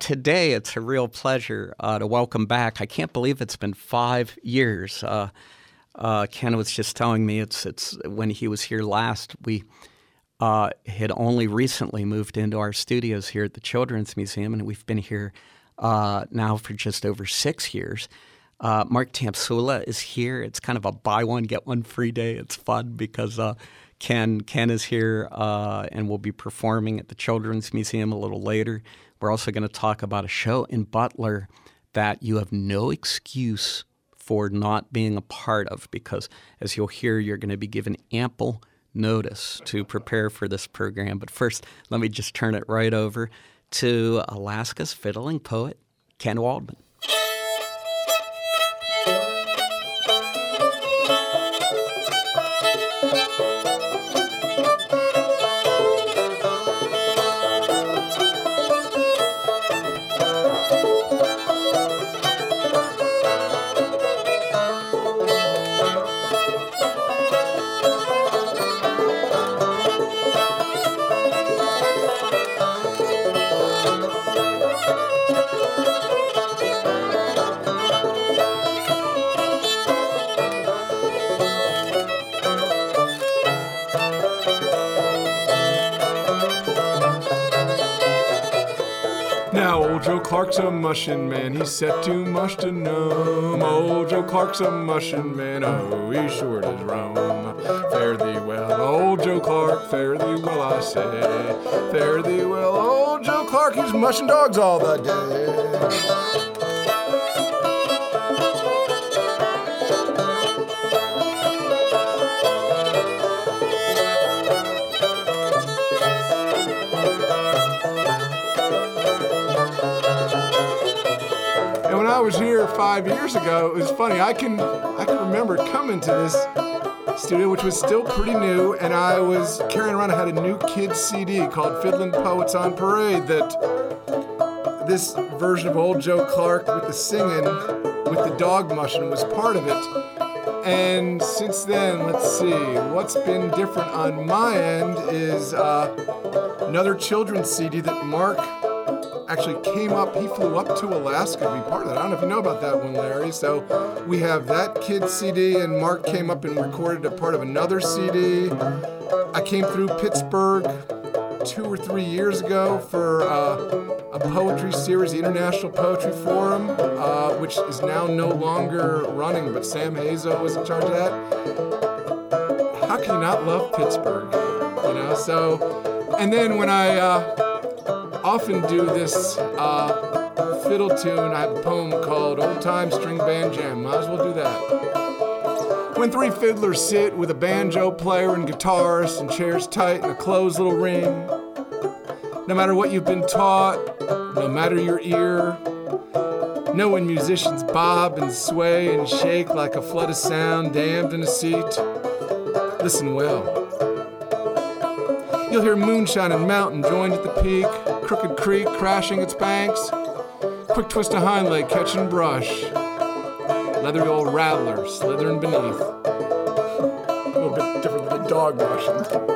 today it's a real pleasure to welcome back. I can't believe it's been 5 years. Ken was just telling me it's when he was here last, we had only recently moved into our studios here at the Children's Museum, and we've been here now for just over 6 years. Mark Tamsula is here. It's kind of a buy one, get one free day. It's fun because Ken is here and will be performing at the Children's Museum a little later. We're also going to talk about a show in Butler that you have no excuse for not being a part of because, as you'll hear, you're going to be given ample notice to prepare for this program. But first, let me just turn it right over to Alaska's fiddling poet, Ken Waldman. Joe Clark's a mushin' man, he's set too much to know. Old Joe Clark's a mushin' man, oh, he sure does roam. Fare thee well, old Joe Clark, fare thee well, I say. Fare thee well, old Joe Clark, he's mushin' dogs all the day. I was here 5 years ago. It was funny. I can remember coming to this studio, which was still pretty new, and I was carrying around. I had a new kids CD called Fiddlin' Poets on Parade. That this version of Old Joe Clark with the singing, with the dog mushing, was part of it. And since then, let's see, what's been different on my end is another children's CD that Mark actually came up. He flew up to Alaska to be part of that. I don't know if you know about that one, Larry. So we have that kid CD, and Mark came up and recorded a part of another CD. I came through Pittsburgh 2 or 3 years ago for a poetry series, the International Poetry Forum, which is now no longer running, but Sam Hazo was in charge of that. How can you not love Pittsburgh? You know, so, and then when I often do this fiddle tune, I have a poem called Old Time String Band Jam. Might as well do that. When three fiddlers sit with a banjo player and guitarist and chairs tight in a closed little ring, no matter what you've been taught, no matter your ear, know when musicians bob and sway and shake like a flood of sound dammed in a seat, listen well. You'll hear moonshine and mountain joined at the peak, Crooked Creek crashing its banks, quick twist of hind leg catching brush, leathery old rattler slithering beneath. A little bit different than the dog brushing.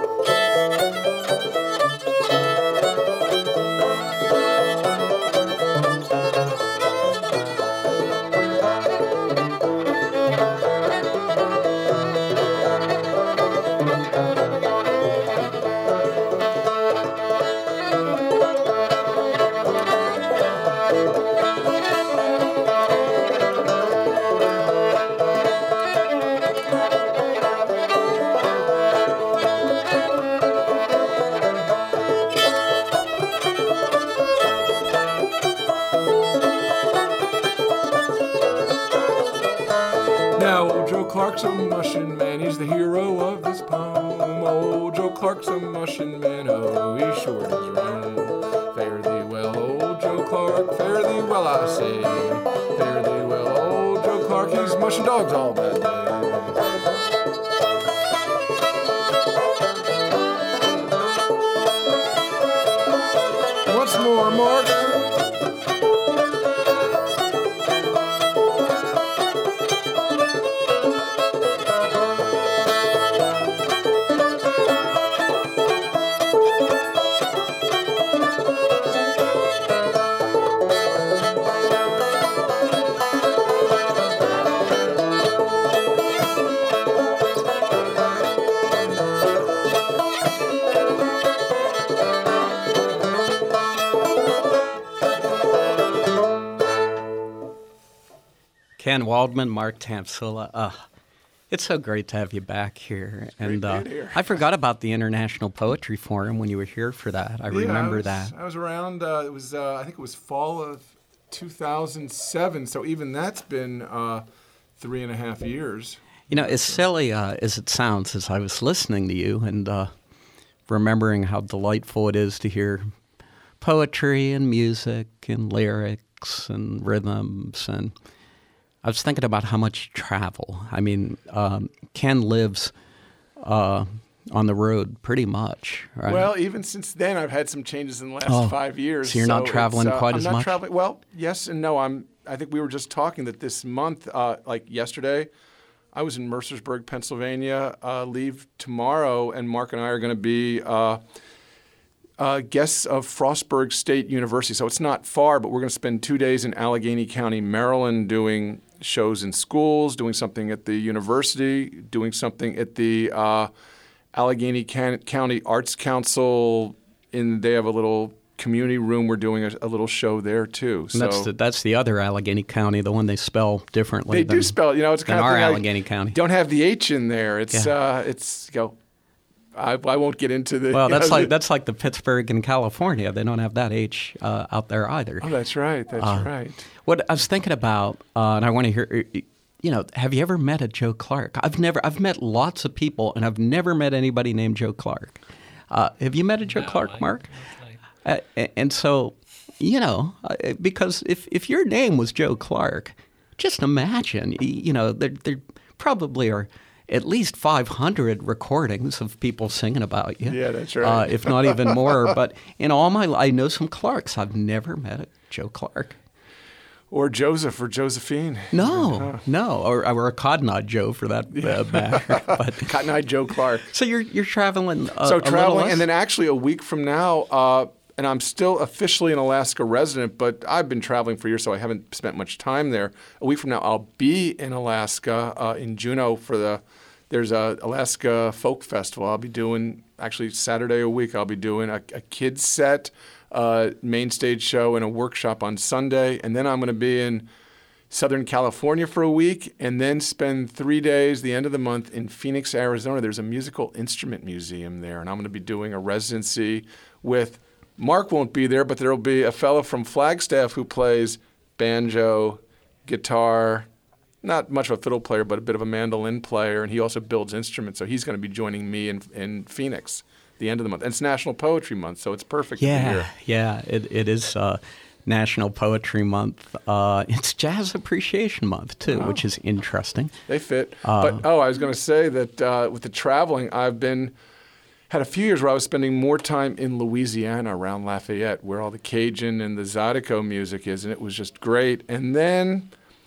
Clark's a mushin' man, he's the hero of this poem. Old Joe Clark's a mushin' man, oh, he sure does roam. Fare thee well, old Joe Clark, fare thee well, I say. Fare thee well, old Joe Clark, he's mushin' dogs all that day. Once more, Mark. Ken Waldman, Mark Tamsula. It's so great to have you back here. And I forgot about the International Poetry Forum when you were here for that. I remember that. I was around. It was I think it was fall of 2007. So even that's been 3.5 years. You know, as silly as it sounds, as I was listening to you and remembering how delightful it is to hear poetry and music and lyrics and rhythms, and I was thinking about how much you travel. I mean, Ken lives on the road pretty much, right? Well, even since then, I've had some changes in the last 5 years. So you're not traveling quite as much? I'm not traveling. Well, yes and no. I think we were just talking that this month, like yesterday, I was in Mercersburg, Pennsylvania. Leave tomorrow, and Mark and I are going to be guests of Frostburg State University. So it's not far, but we're going to spend 2 days in Allegheny County, Maryland, doing shows in schools, doing something at the university, doing something at the Allegheny County Arts Council. They have a little community room. We're doing a little show there too. And that's the other Allegheny County, the one they spell differently. They do spell, it's kind of our thing Allegheny County. Don't have the H in there. It's I won't get into the. Well, that's like the Pittsburgh in California. They don't have that H out there either. Oh, that's right. That's right. What I was thinking about, and I want to hear. Have you ever met a Joe Clark? I've met lots of people, and I've never met anybody named Joe Clark. Have you met a Joe Clark, Mark? And so, because if your name was Joe Clark, just imagine, there probably are at least 500 recordings of people singing about you. Yeah, that's right. If not even more. But in all my life, I know some Clarks. I've never met a Joe Clark. Or Joseph or Josephine. No. Or a Cotton Eye Joe for that matter. But Cotton Eye Joe Clark. So you're traveling. Traveling, and then actually a week from now, and I'm still officially an Alaska resident, but I've been traveling for years, so I haven't spent much time there. A week from now, I'll be in Alaska in Juneau there's a Alaska Folk Festival. I'll be doing, actually Saturday a week, I'll be doing a kids set, main stage show, and a workshop on Sunday. And then I'm going to be in Southern California for a week and then spend 3 days, the end of the month, in Phoenix, Arizona. There's a musical instrument museum there, and I'm going to be doing a residency with, Mark won't be there, but there will be a fellow from Flagstaff who plays banjo, guitar, not much of a fiddle player, but a bit of a mandolin player, and he also builds instruments. So he's going to be joining me in Phoenix the end of the month. And it's National Poetry Month, so it's perfect to be here. Yeah, it is National Poetry Month. It's Jazz Appreciation Month, too, which is interesting. They fit. I was going to say that with the traveling, had a few years where I was spending more time in Louisiana around Lafayette, where all the Cajun and the Zydeco music is, and it was just great. And then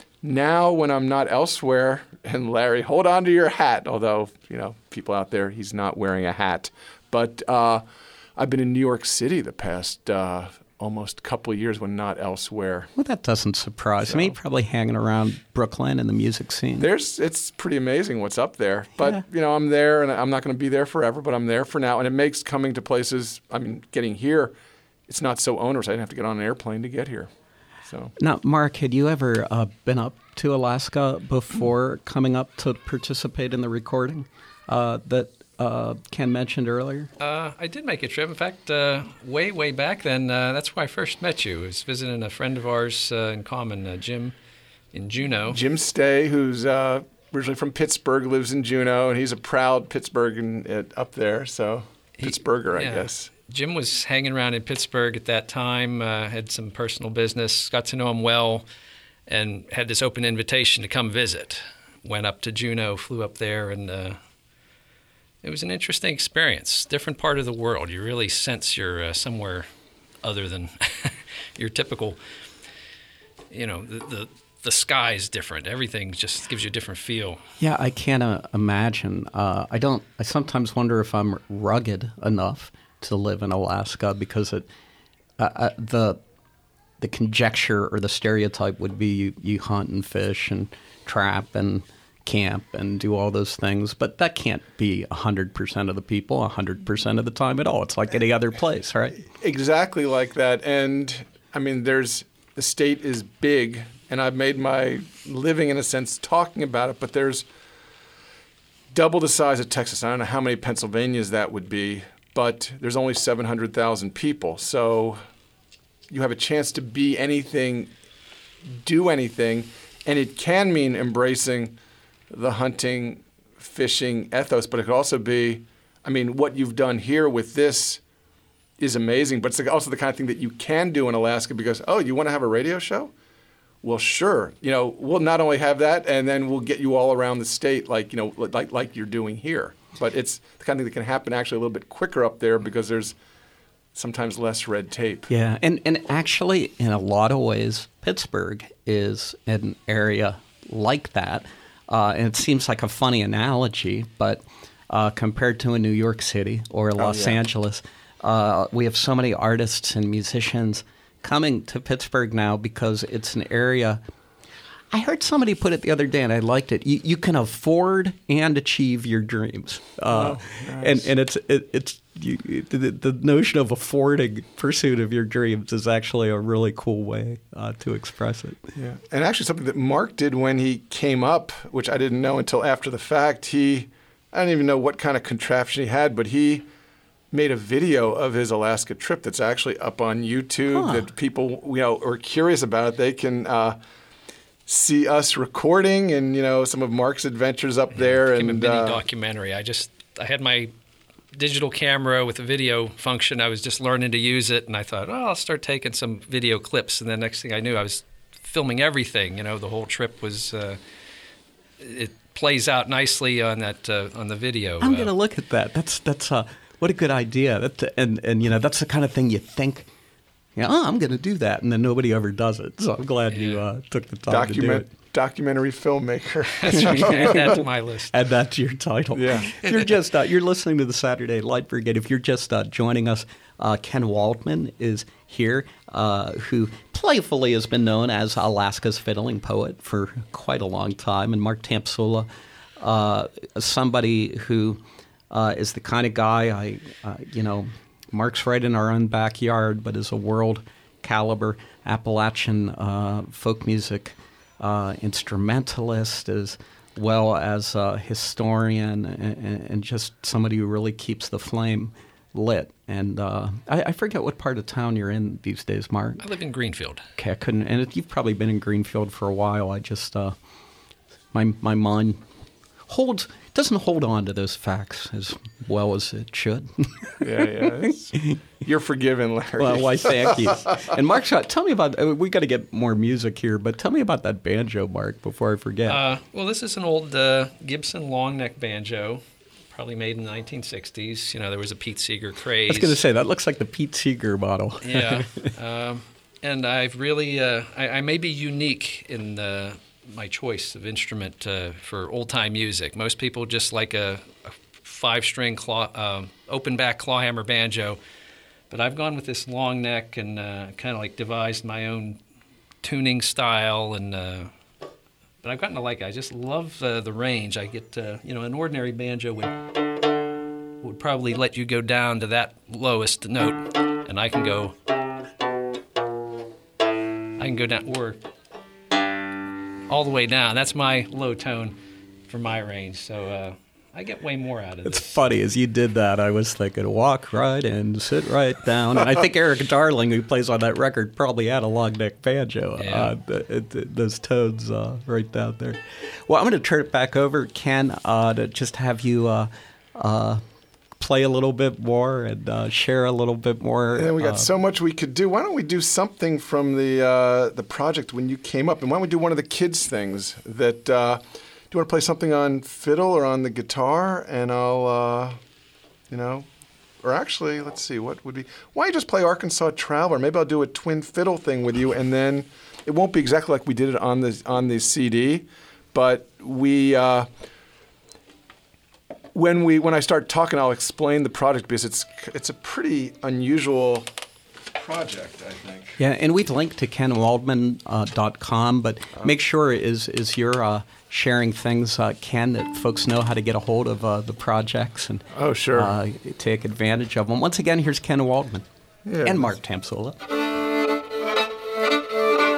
now when I'm not elsewhere, and Larry, hold on to your hat, although, people out there, he's not wearing a hat. But I've been in New York City the past almost couple of years when not elsewhere. Well, that doesn't surprise me. Probably hanging around Brooklyn and the music scene. It's pretty amazing what's up there. But, I'm there, and I'm not going to be there forever, but I'm there for now. And it makes coming to places, getting here, it's not so onerous. I didn't have to get on an airplane to get here. So now, Mark, had you ever been up to Alaska before coming up to participate in the recording that Ken mentioned earlier? I did make a trip. In fact, way back then, that's where I first met you. I was visiting a friend of ours in common, Jim, in Juneau. Jim Stay, who's originally from Pittsburgh, lives in Juneau, and he's a proud Pittsburghan up there. So Pittsburgher, I guess. Jim was hanging around in Pittsburgh at that time, had some personal business, got to know him well, and had this open invitation to come visit. Went up to Juneau, flew up there, and it was an interesting experience. Different part of the world. You really sense you're somewhere other than your typical, the sky's different. Everything just gives you a different feel. Yeah, I can't imagine. I sometimes wonder if I'm rugged enough to live in Alaska because the conjecture or the stereotype would be you hunt and fish and trap and camp and do all those things, but that can't be 100% of the people 100% of the time at all. It's like any other place, right? Exactly like that. And there's the state is big, and I've made my living, in a sense, talking about it, but there's double the size of Texas. I don't know how many Pennsylvanias that would be, but there's only 700,000 people. So you have a chance to be anything, do anything, and it can mean embracing the hunting, fishing ethos, but it could also be, I mean, what you've done here with this is amazing, but it's also the kind of thing that you can do in Alaska because, oh, you want to have a radio show? Well, sure. We'll not only have that, and then we'll get you all around the state like you're doing here. But it's the kind of thing that can happen actually a little bit quicker up there because there's sometimes less red tape. Yeah, and actually, in a lot of ways, Pittsburgh is an area like that. And it seems like a funny analogy, but compared to a New York City or Los Angeles, we have so many artists and musicians coming to Pittsburgh now because it's an area. I heard somebody put it the other day, and I liked it. You can afford and achieve your dreams, nice. and it's the notion of affording pursuit of your dreams is actually a really cool way to express it. Yeah, and actually something that Mark did when he came up, which I didn't know until after the fact. I don't even know what kind of contraption he had, but he made a video of his Alaska trip that's actually up on YouTube. That people are curious about it. They can see us recording and some of Mark's adventures up there. It became a mini documentary. I had my digital camera with a video function. I was just learning to use it, and I thought, I'll start taking some video clips. And the next thing I knew, I was filming everything. The whole trip was. It plays out nicely on that on the video. I'm going to look at that. That's what a good idea. And that's the kind of thing you think. I'm going to do that, and then nobody ever does it. So I'm glad you took the time to do it. Documentary filmmaker. That's right. Add that to my list. Add that to your title. Yeah. If you're just you're listening to the Saturday Light Brigade. If you're just joining us, Ken Waldman is here, who playfully has been known as Alaska's fiddling poet for quite a long time, and Mark Tamsula, somebody who is the kind of guy Mark's right in our own backyard, but is a world caliber Appalachian folk music instrumentalist, as well as a historian, and just somebody who really keeps the flame lit. And I forget what part of town you're in these days, Mark. I live in Greenfield. Okay, I couldn't. And you've probably been in Greenfield for a while. I just my mind doesn't hold on to those facts as well as it should. Yeah. You're forgiven, Larry. Well, why, thank you. And Mark, tell me about, we got to get more music here, but tell me about that banjo, Mark, before I forget. Well, this is an old Gibson long neck banjo, probably made in the 1960s. There was a Pete Seeger craze. I was going to say, that looks like the Pete Seeger model. Yeah. And I've really, I may be unique in my choice of instrument for old-time music. Most people just like a 5-string open back clawhammer banjo, but I've gone with this long neck and kind of like devised my own tuning style. And but I've gotten to like it. I just love the range. I get an ordinary banjo would probably let you go down to that lowest note, and I can go down or all the way down. That's my low tone for my range. So I get way more out of it. It's funny. As you did that, I was thinking, walk right in, sit right down. And I think Eric Darling, who plays on that record, probably had a long neck banjo. Yeah. Those tones right down there. Well, I'm going to turn it back over, Ken, to just have you play a little bit more and share a little bit more. And we got so much we could do. Why don't we do something from the project when you came up? And why don't we do one of the kids' things that do you want to play something on fiddle or on the guitar? And I'll, or actually, let's see, what would be, why don't you just play Arkansas Traveler? Maybe I'll do a twin fiddle thing with you, and then it won't be exactly like we did it on the CD, but we... When I start talking, I'll explain the project because it's a pretty unusual project, I think. Yeah, and we've linked to kenwaldman.com, but make sure is you're sharing things, Ken, that folks know how to get a hold of the projects and take advantage of them. Once again, here's Ken Waldman and Mark Tamsula.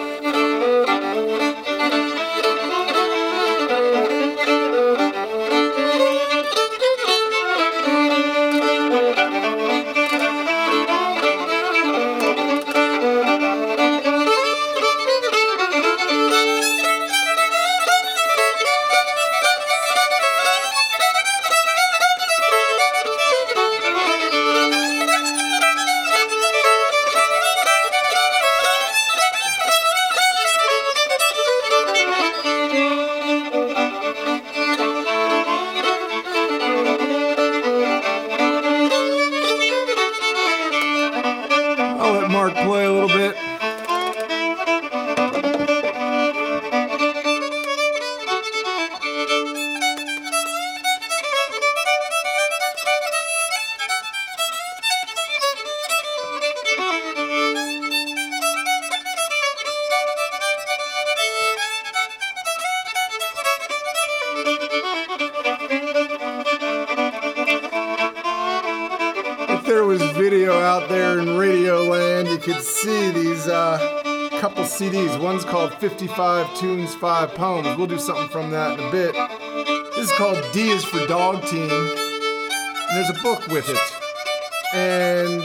out there in Radio Land, you could see these couple CDs. One's called 55 Tunes, 5 Poems. We'll do something from that in a bit. This is called D is for Dog Team. And there's a book with it. And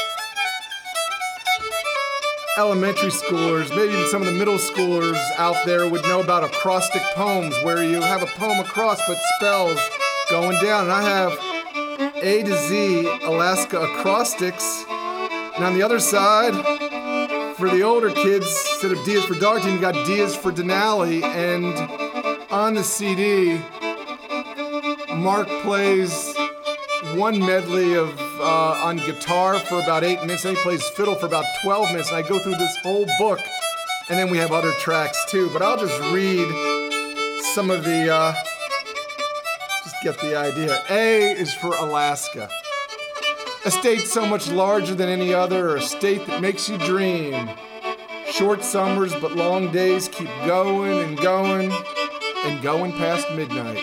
elementary schoolers, maybe even some of the middle schoolers out there would know about acrostic poems, where you have a poem across but spells going down. And I have A to Z Alaska acrostics. And on the other side, for the older kids, instead of D is for Dog Team, you got D is for Denali. And on the CD, Mark plays one medley of on guitar for about 8 minutes, and he plays fiddle for about 12 minutes, and I go through this whole book, and then we have other tracks too, but I'll just read some of the, just get the idea. A is for Alaska. A state so much larger than any other, or a state that makes you dream. Short summers but long days keep going and going and going past midnight.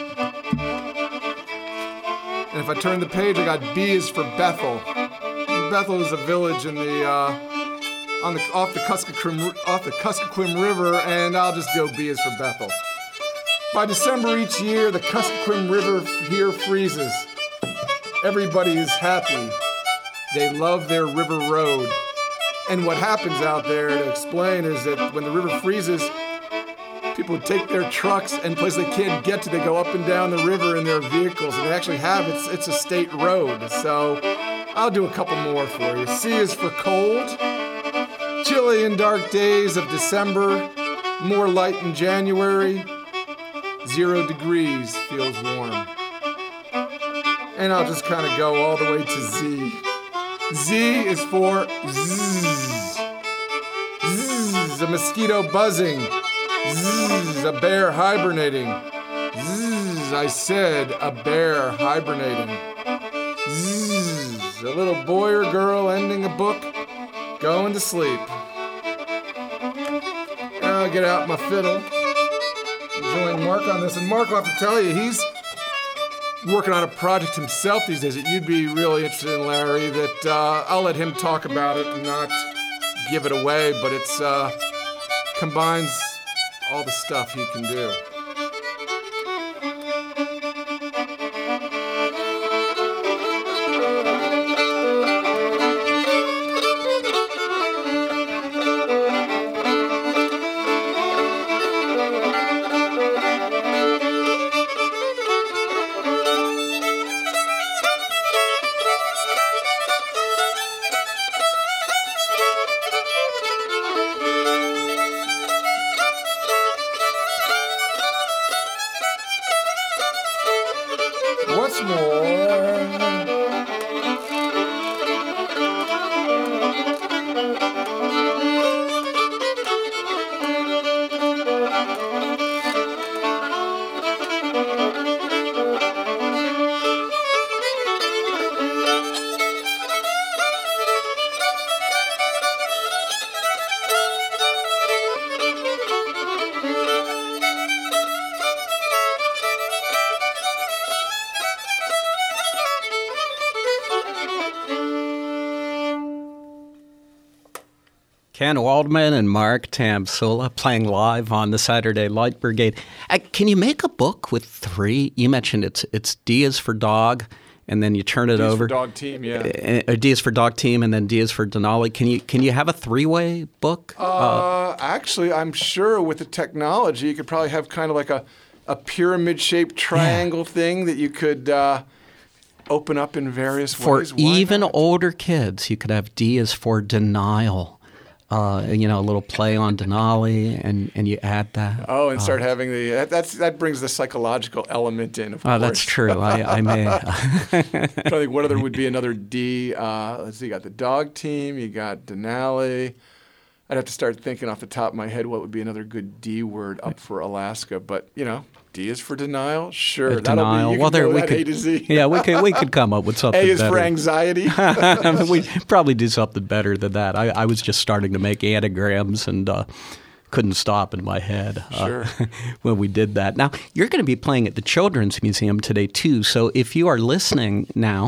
And if I turn the page, I got B is for Bethel. Bethel is a village in the off the Kuskokwim River, and I'll just do B is for Bethel. By December each year, the Kuskokwim River here freezes. Everybody is happy. They love their river road. And what happens out there, to explain, is that when the river freezes, people would take their trucks and places they can't get to, they go up and down the river in their vehicles, and they actually have it's a state road. So I'll do a couple more for you. C is for cold. Chilly and dark days of December, more light in January. 0 degrees feels warm. And I'll just kind of go all the way to Z. Z is for Zzz. Zzz, a mosquito buzzing. Zzz, a bear hibernating. Zzz, I said a bear hibernating. Zzz, a little boy or girl ending a book, going to sleep. I'll get out my fiddle, join Mark on this, and Mark will have to tell you, he's working on a project himself these days that you'd be really interested in, Larry, that I'll let him talk about it and not give it away, but it's combines all the stuff he can do. What's more? Ken Waldman and Mark Tamsula playing live on the Saturday Light Brigade. Can you make a book with 3? You mentioned it's D is for dog, and then you turn it over. D is for Dog Team, yeah. D is for Dog Team, and then D is for Denali. Can you have a 3-way book? Actually, I'm sure with the technology, you could probably have kind of like a pyramid-shaped triangle thing that you could open up in various ways. For even older kids, you could have D is for Denial. A little play on Denali, and you add that. Oh, and start having that brings the psychological element in, of course. Oh, that's true. I may. I'm trying to think what other would be another D. Let's see, you got the Dog Team, you got Denali. I'd have to start thinking off the top of my head what would be another good D word up for Alaska, but D is for denial. Sure, that'll be. We could A to Z. Yeah, we could come up with something. A is better. for anxiety. We'd probably do something better than that. I was just starting to make anagrams and couldn't stop in my head when we did that. Now you're going to be playing at the Children's Museum today too. So if you are listening now,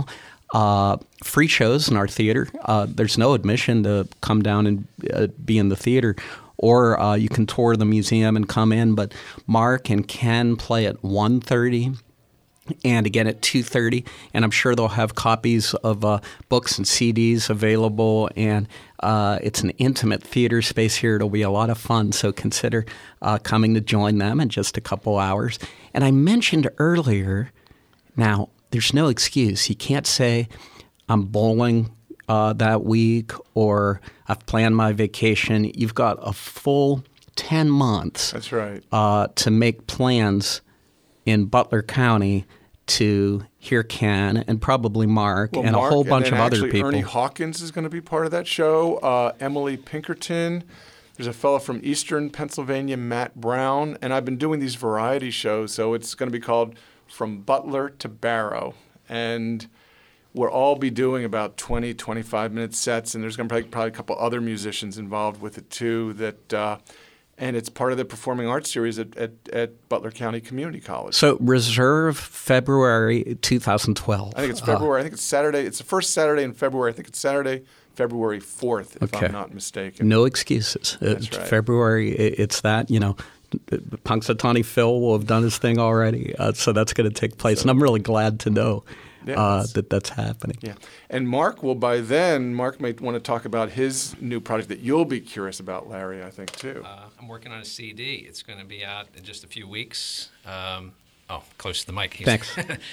free shows in our theater. There's no admission to come down and be in the theater, or you can tour the museum and come in. But Mark and Ken play at 1:30 and again at 2:30, and I'm sure they'll have copies of books and CDs available, and it's an intimate theater space here. It'll be a lot of fun, so consider coming to join them in just a couple hours. And I mentioned earlier, now, there's no excuse. You can't say, I'm bowling that week, or I've planned my vacation. You've got a full 10 months. That's right. To make plans in Butler County to hear Ken and probably Mark and Mark, a whole bunch and of other people. Ernie Hawkins is going to be part of that show. Emily Pinkerton. There's a fellow from Eastern Pennsylvania, Matt Brown. And I've been doing these variety shows, so it's going to be called From Butler to Barrow. And we'll all be doing about 20, 25-minute sets, and there's going to be probably a couple other musicians involved with it too. And it's part of the performing arts series at Butler County Community College. So reserve February 2012. I think it's February. I think it's Saturday. It's the first Saturday in February. I think it's Saturday, February 4th, if I'm not mistaken. No excuses. That's right. February, it's that, Punxsutawney Phil will have done his thing already, so that's going to take place. And I'm really glad to know that's happening. Yeah. And Mark might want to talk about his new project that you'll be curious about, Larry, I think, too. I'm working on a CD. It's going to be out in just a few weeks. Close to the mic. Thanks.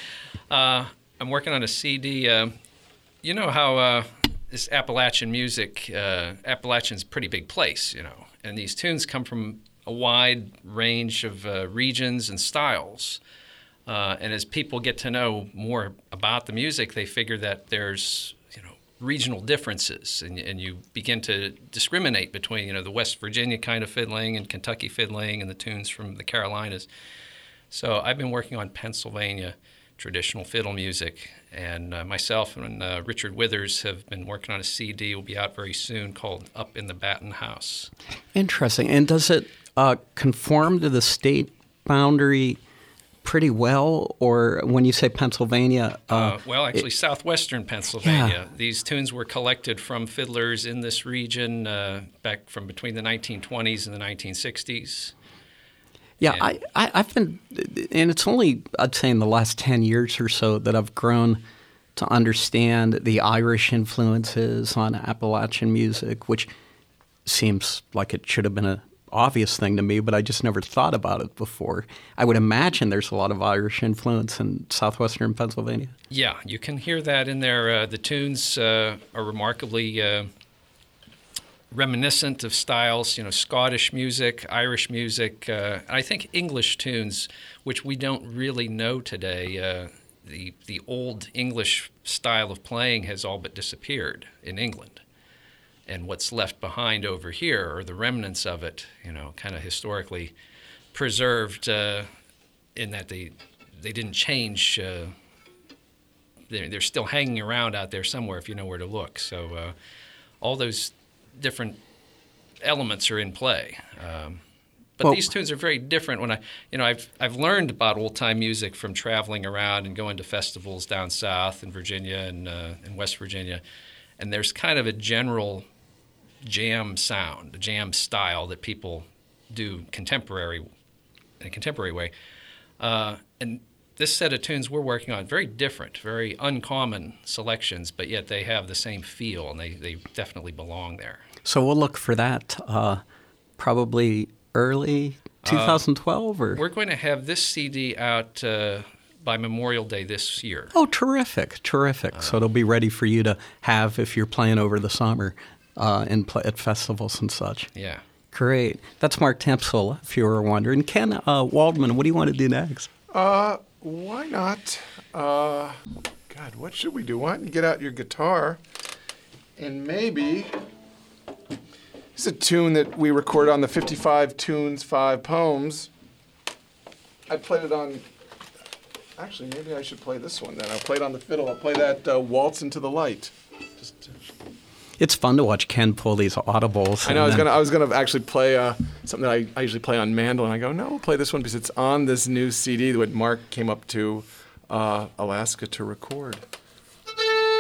I'm working on a CD. You know how this Appalachian music, Appalachian's a pretty big place, and these tunes come from a wide range of regions and styles. And as people get to know more about the music, they figure that there's regional differences, and you begin to discriminate between the West Virginia kind of fiddling and Kentucky fiddling and the tunes from the Carolinas. So I've been working on Pennsylvania traditional fiddle music, and myself and Richard Withers have been working on a CD. Will be out very soon called Up in the Batten House. Interesting. And does it conform to the state boundary pretty well, or when you say Pennsylvania? Southwestern Pennsylvania. Yeah. These tunes were collected from fiddlers in this region back from between the 1920s and the 1960s. Yeah, I've been, and it's only, I'd say, in the last 10 years or so that I've grown to understand the Irish influences on Appalachian music, which seems like it should have been an obvious thing to me, but I just never thought about it before. I would imagine there's a lot of Irish influence in southwestern Pennsylvania. Yeah, you can hear that in there. The tunes are remarkably reminiscent of styles, Scottish music, Irish music, I think English tunes, which we don't really know today. The old English style of playing has all but disappeared in England. And what's left behind over here are the remnants of it, kind of historically preserved in that they didn't change. They're still hanging around out there somewhere if you know where to look. So all those different elements are in play. But these tunes are very different. When I've learned about old time music from traveling around and going to festivals down south in Virginia and in West Virginia, and there's kind of a general jam sound, a jam style that people do in a contemporary way. And this set of tunes we're working on, very different, very uncommon selections, but yet they have the same feel, and they definitely belong there. So we'll look for that probably early 2012? Or? We're going to have this CD out by Memorial Day this year. Oh, terrific. So it'll be ready for you to have if you're playing over the summer at festivals and such. Yeah. Great. That's Mark Tempsola, if you were wondering. Ken Waldman, what do you want to do next? Why not? God, what should we do? Why don't you get out your guitar and maybe... It's a tune that we recorded on the 55 Tunes, 5 Poems. I played it on... Actually, maybe I should play this one then. I'll play it on the fiddle. I'll play that Waltz into the Light. It's fun to watch Ken pull these audibles. I know. I was gonna actually play something that I usually play on mandolin. I go, no, we'll play this one because it's on this new CD that Mark came up to Alaska to record.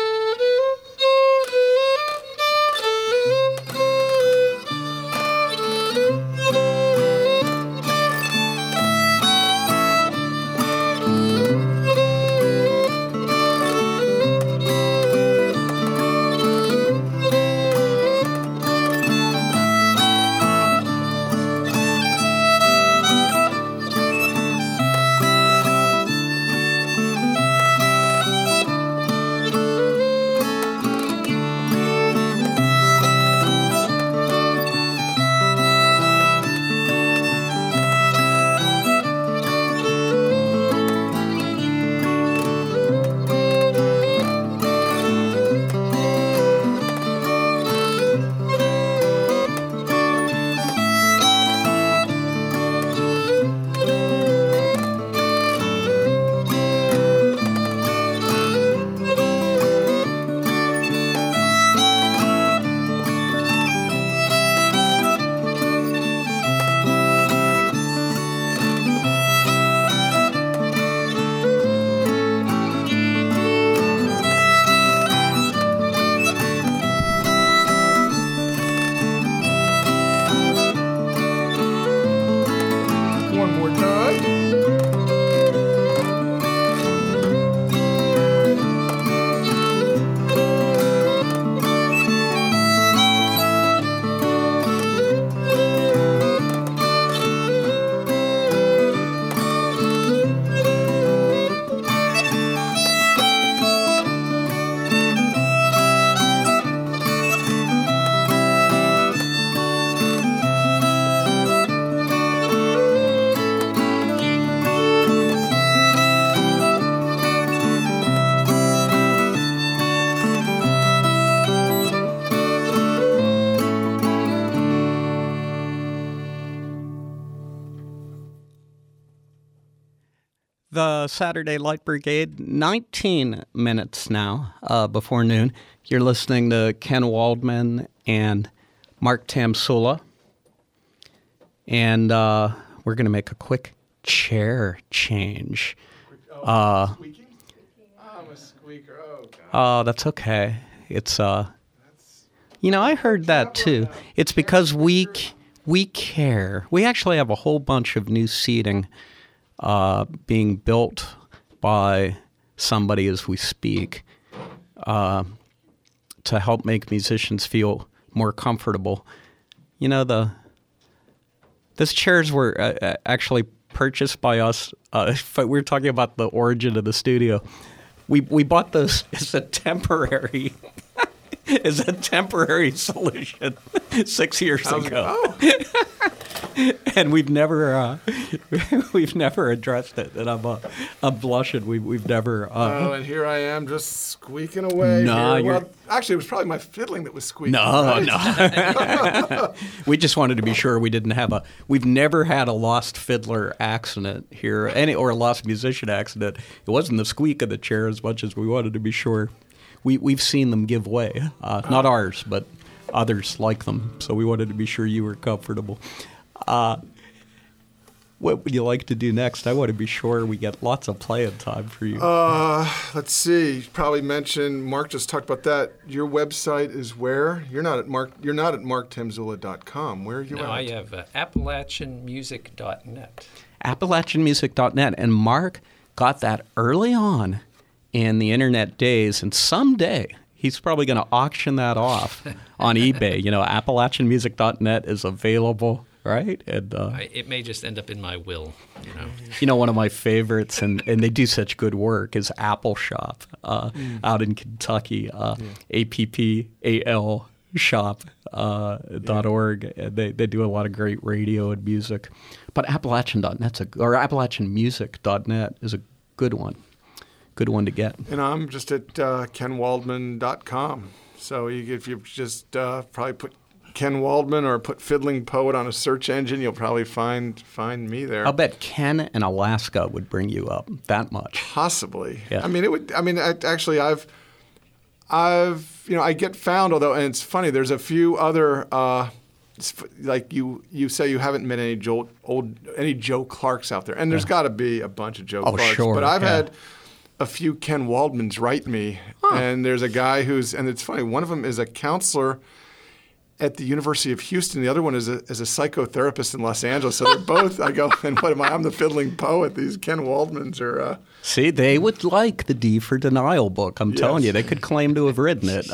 one more time. The Saturday Light Brigade, 19 minutes now before noon. You're listening to Ken Waldman and Mark Tamsula. And we're going to make a quick chair change. Squeaking? I'm a squeaker. Oh, God. Oh, that's okay. It's, I heard that too. It's because we care. We actually have a whole bunch of new seating being built by somebody as we speak to help make musicians feel more comfortable. These chairs were actually purchased by us. We were talking about the origin of the studio. We bought those as a temporary solution 6 years ago. And we've never addressed it, and I'm blushing. We've never. And here I am, just squeaking away. No, well, actually, it was probably my fiddling that was squeaking. No, right? no. We just wanted to be sure we didn't have We've never had a lost fiddler accident here, or a lost musician accident. It wasn't the squeak of the chair as much as we wanted to be sure. We've seen them give way, not ours, but others like them. So we wanted to be sure you were comfortable. What would you like to do next? I want to be sure we get lots of playing time for you. Let's see. You probably mentioned Mark just talked about that. Your website is where? You're not at marktamsula.com. Where are you at? No, I have AppalachianMusic.net. AppalachianMusic.net. And Mark got that early on in the internet days, and someday he's probably going to auction that off on eBay. AppalachianMusic.net is available. Right? And it may just end up in my will, one of my favorites, and they do such good work, is Apple Shop out in Kentucky, APPAL shop.org. They do a lot of great radio and music. But AppalachianMusic.net is a good one. Good one to get. And I'm just at kenwaldman.com. So if you just probably put Ken Waldman or put Fiddling Poet on a search engine, you'll probably find me there. I'll bet Ken in Alaska would bring you up that much. Possibly. Yeah. I mean, it would. I mean, actually, I've I get found. Although, and it's funny. There's a few other like you say you haven't met any Joe Clarks out there, and there's got to be a bunch of Joe Clarks. Sure. But I've had a few Ken Waldmans write me, and there's a guy and it's funny. One of them is a counselor at the University of Houston. The other one is a psychotherapist in Los Angeles. So they're both, I go, and what am I? I'm the Fiddling Poet. These Ken Waldmans are... See, they would like the D for Denial book. I'm telling you, they could claim to have written it.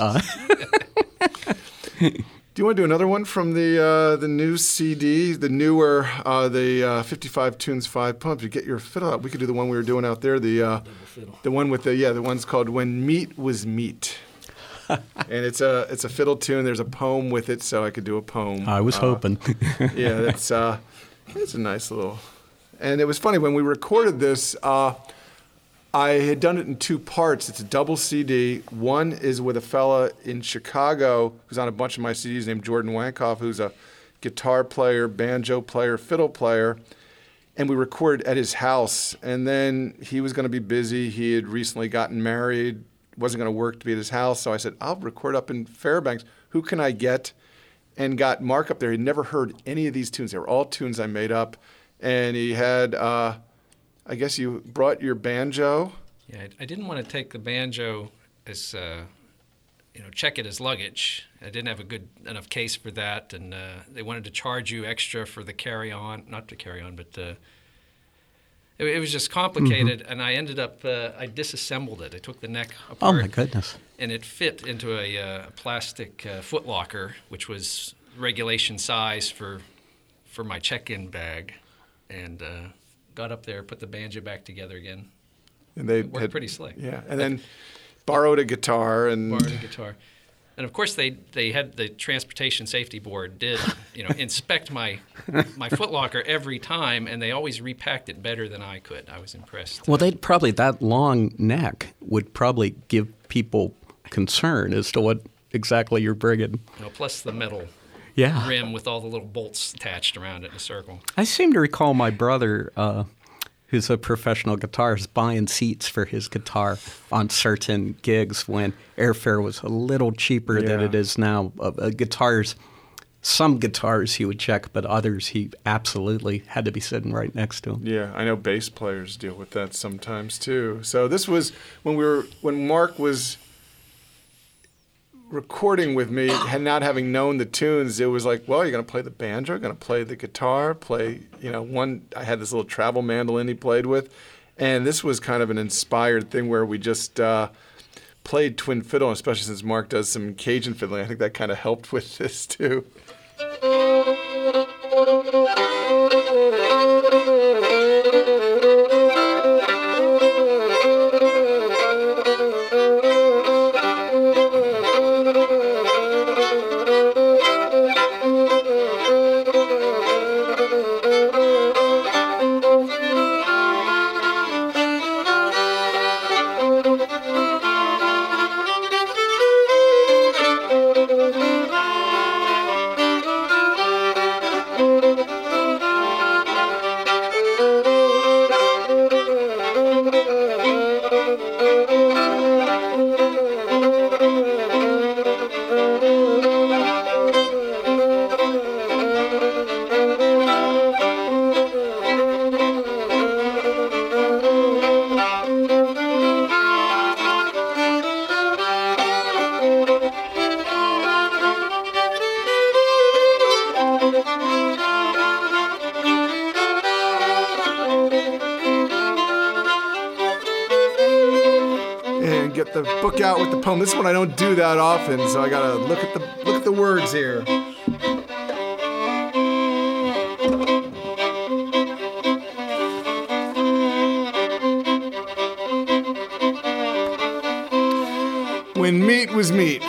Do you want to do another one from the new CD, the newer, the 55 Tunes, 5 Pumps? You get your fiddle out. We could do the one we were doing out there, the one with the one's called When Meat Was Meat. And it's a fiddle tune. There's a poem with it, so I could do a poem. I was hoping. Yeah, it's a nice little. And it was funny when we recorded this. I had done it in two parts. It's a double CD. One is with a fella in Chicago who's on a bunch of my CDs named Jordan Wankoff, who's a guitar player, banjo player, fiddle player. And we recorded at his house. And then he was going to be busy. He had recently gotten married. Wasn't going to work to be at his house, so I said, I'll record up in Fairbanks. Who can I get? And got Mark up there. He'd never heard any of these tunes. They were all tunes I made up. And he had, I guess you brought your banjo. Yeah, I didn't want to take the banjo as, check it as luggage. I didn't have a good enough case for that, and they wanted to charge you extra for the carry-on, not the carry-on, but It was just complicated, and I ended up I disassembled it. I took the neck apart. Oh my goodness! And it fit into a plastic foot locker, which was regulation size for my check-in bag, and got up there, put the banjo back together again. And they worked pretty slick. Yeah, and then borrowed a guitar and And of course, they had the Transportation Safety Board did inspect my foot locker every time, and they always repacked it better than I could. I was impressed. Well, they'd probably that long neck would probably give people concern as to what exactly you're bringing. Plus the metal rim with all the little bolts attached around it in a circle. I seem to recall my brother, who's a professional guitarist, buying seats for his guitar on certain gigs when airfare was a little cheaper than it is now. Some guitars he would check, but others he absolutely had to be sitting right next to him. Yeah, I know bass players deal with that sometimes too. So this was when Mark was recording with me, and not having known the tunes, it was like, well, you're going to play the banjo, going to play the guitar, I had this little travel mandolin he played with, and this was kind of an inspired thing where we just played twin fiddle, especially since Mark does some Cajun fiddling. I think that kind of helped with this too. Get the book out with the poem. This one I don't do that often, so I gotta look at the words here. When meat was meat.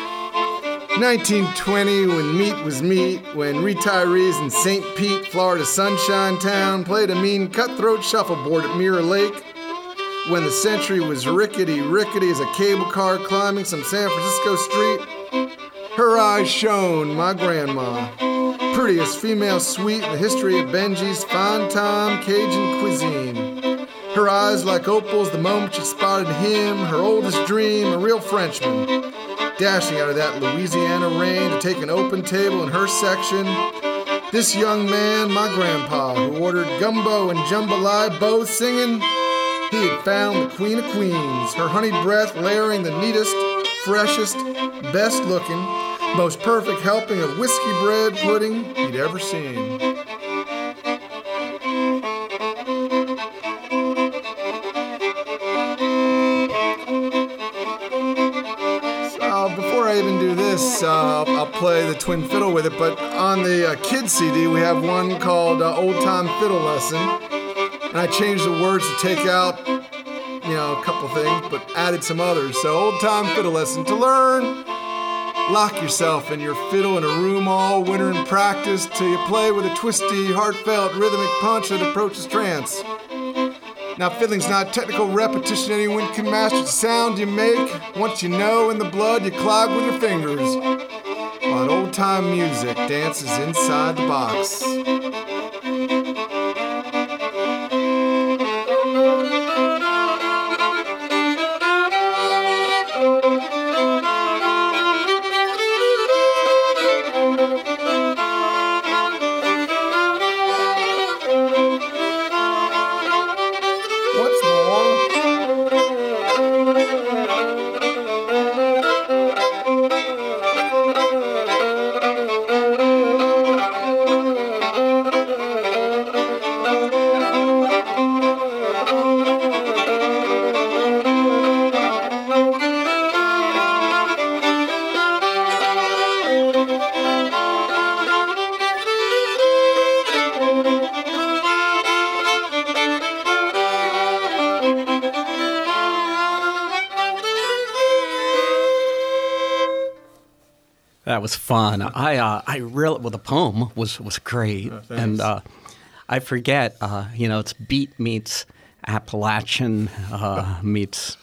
1920, when meat was meat, when retirees in St. Pete, Florida Sunshine Town played a mean cutthroat shuffleboard at Mirror Lake. When the century was rickety as a cable car climbing some San Francisco street, her eyes shone, my grandma. Prettiest female sweet in the history of Benji's fine time Cajun cuisine. Her eyes like opals the moment she spotted him, her oldest dream, a real Frenchman. Dashing out of that Louisiana rain to take an open table in her section. This young man, my grandpa, who ordered gumbo and jambalaya, both singing. He had found the queen of queens, her honey breath layering the neatest, freshest, best looking, most perfect helping of whiskey bread pudding he'd ever seen. So before I even do this, I'll play the twin fiddle with it, but on the kids CD we have one called Old Time Fiddle Lesson. And I changed the words to take out, a couple things, but added some others. So, old time fiddle lesson to learn. Lock yourself in your fiddle in a room all winter and practice till you play with a twisty, heartfelt, rhythmic punch that approaches trance. Now, fiddling's not technical repetition. Anyone can master the sound you make. Once you know in the blood, you clog with your fingers. While old time music dances inside the box. That was fun. I really, well, the poem was great, and I forget. It's beat meets Appalachian meets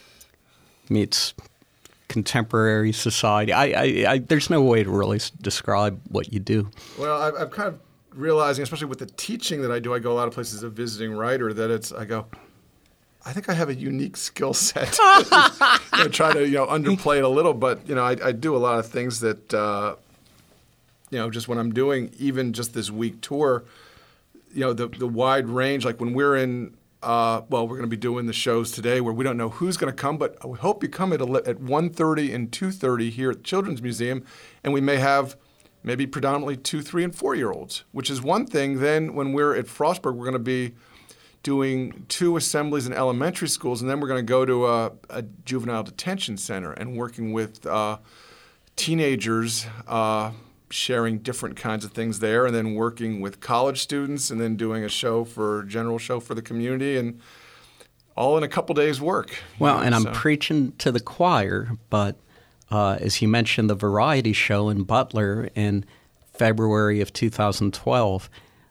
contemporary society. I there's no way to really describe what you do. Well, I'm kind of realizing, especially with the teaching that I do, I go a lot of places as a visiting writer, that I think I have a unique skill set. Try to underplay it a little, but I do a lot of things that just when I'm doing even just this week tour, the wide range. Like when we're in, we're going to be doing the shows today where we don't know who's going to come, but we hope you come at 1:30 and 2:30 here at the Children's Museum, and we may have maybe predominantly 2, 3, and 4-year-olds, which is one thing. Then when we're at Frostburg, we're going to be doing 2 assemblies in elementary schools, and then we're going to go to a juvenile detention center and working with teenagers, sharing different kinds of things there, and then working with college students, and then doing a general show for the community, and all in a couple days' work. Well, and I'm preaching to the choir, but as you mentioned, the variety show in Butler in February of 2012,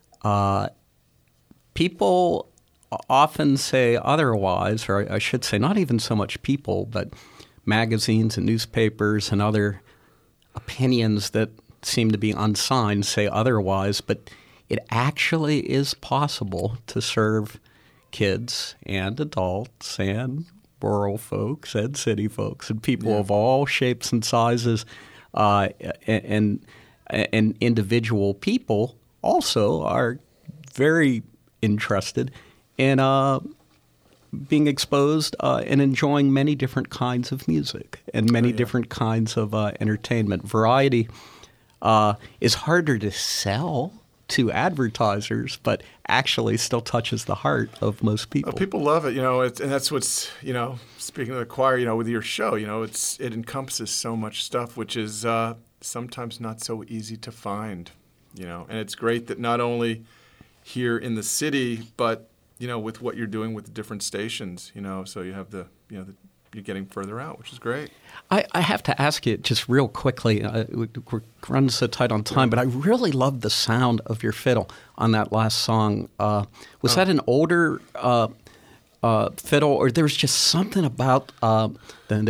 people often say otherwise, or I should say not even so much people, but magazines and newspapers and other opinions that seem to be unsigned say otherwise, but it actually is possible to serve kids and adults and rural folks and city folks and people of all shapes and sizes, and individual people also are very interested in being exposed and enjoying many different kinds of music and many different kinds of entertainment. Variety is harder to sell to advertisers, but actually still touches the heart of most people. People love it, and that's what's, speaking of the choir, with your show, it encompasses so much stuff, which is sometimes not so easy to find, and it's great that not only here in the city, but with what you're doing with the different stations, so you have you're getting further out, which is great. I have to ask you just real quickly, we're running so tight on time, but I really love the sound of your fiddle on that last song. Was that an older fiddle, or there was just something about or was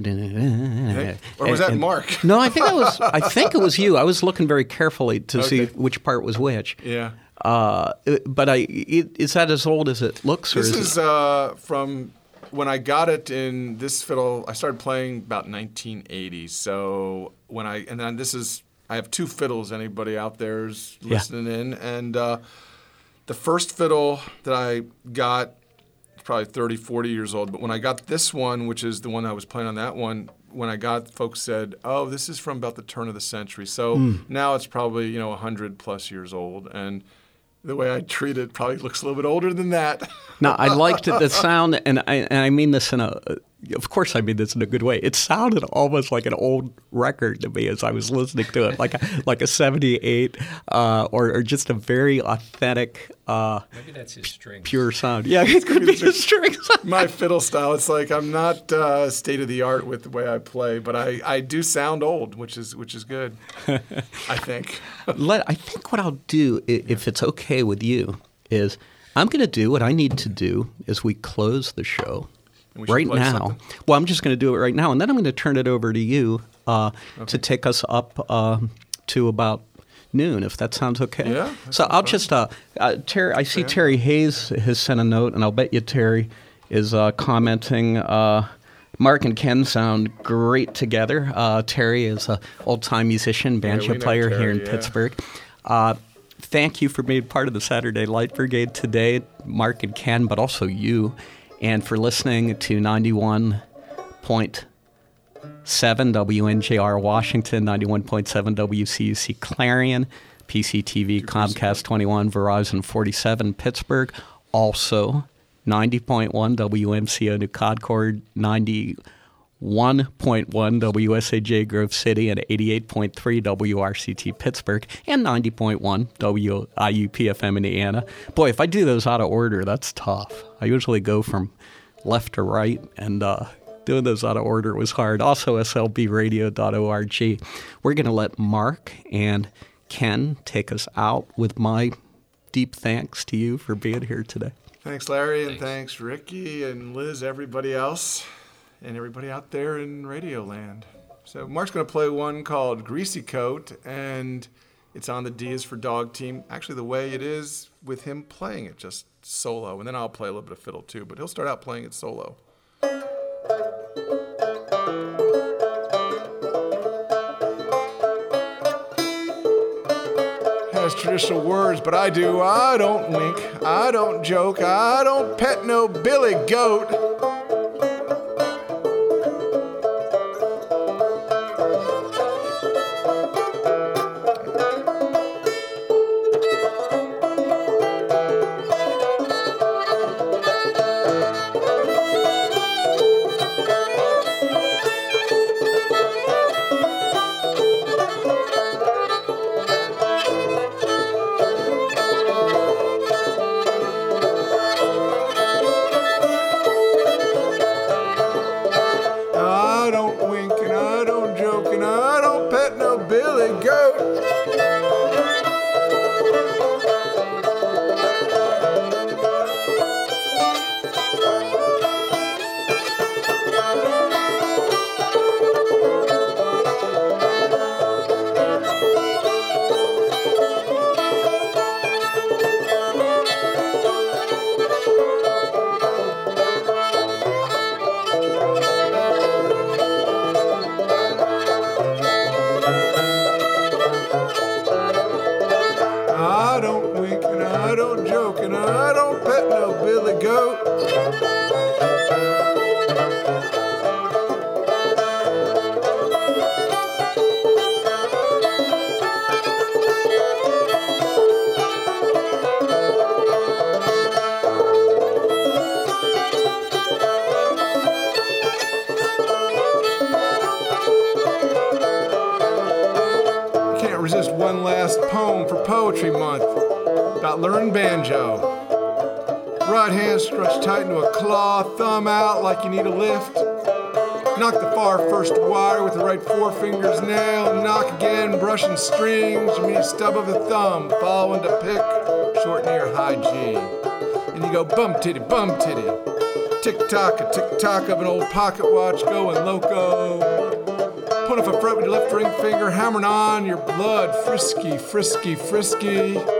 that Mark? No, I think it was you. I was looking very carefully to see which part was which. Yeah. But is that as old as it looks? Or this is from when I got it in this fiddle. I started playing about 1980. So I have 2 fiddles. Anybody out there is listening in, and the first fiddle that I got was probably 30, 40 years old. But when I got this one, which is the one I was playing on that one, when I got, folks said, "Oh, this is from about the turn of the century." So now it's probably 100 plus years old, and the way I treat it probably looks a little bit older than that. No, I liked the sound, and I mean this of course I mean this in a good way. It sounded almost like an old record to me as I was listening to it, like a 78 or just a very authentic. Maybe that's his strings. Pure sound. Yeah, it could be his strings. My fiddle style. It's like I'm not state of the art with the way I play, but I do sound old, which is good. I think. I think what I'll do, if it's okay with you, is I'm going to do what I need to do as we close the show right now. Something. Well, I'm just going to do it right now, and then I'm going to turn it over to you to take us up to about noon, if that sounds okay. Yeah. So I'll just Terry. I see Terry Hayes has sent a note, and I'll bet you Terry is commenting. Mark and Ken sound great together. Terry is an old-time musician, banjo player here in Pittsburgh. Thank you for being part of the Saturday Light Brigade today, Mark and Ken, but also you, and for listening to 91.7 WNJR Washington, 91.7 WCUC Clarion, PCTV, Comcast 21, Verizon 47 Pittsburgh, also 90.1 WMCO New Concord, 91.1 WSAJ Grove City, and 88.3 WRCT Pittsburgh, and 90.1 WIUP-FM Indiana. Boy, if I do those out of order, that's tough. I usually go from left to right, and Doing those out of order was hard. Also, slbradio.org. We're going to let Mark and Ken take us out with my deep thanks to you for being here today. Thanks, Larry, and thanks, Ricky and Liz, everybody else, and everybody out there in Radio Land. So Mark's going to play one called Greasy Coat, and it's on the D is for Dog team, actually the way it is with him playing it, just solo. And then I'll play a little bit of fiddle too, but he'll start out playing it solo. Has traditional words, but I do. I don't wink, I don't joke, I don't pet no billy goat. Poetry Month about learning banjo. Right hand stretched tight into a claw, thumb out like you need a lift. Knock the far first wire with the right forefinger's nail. Knock again, brushing strings. You mean stub of the thumb, following to pick, short near high G. And you go bum titty, tick-tock, a tick-tock of an old pocket watch going loco. Put off a fret with your left ring finger, hammering on your blood, frisky, frisky, frisky.